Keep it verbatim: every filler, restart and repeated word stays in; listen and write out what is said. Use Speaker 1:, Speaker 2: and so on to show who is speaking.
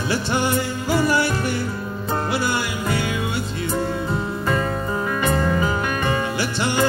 Speaker 1: Let time go lightly when I'm here with you. Let time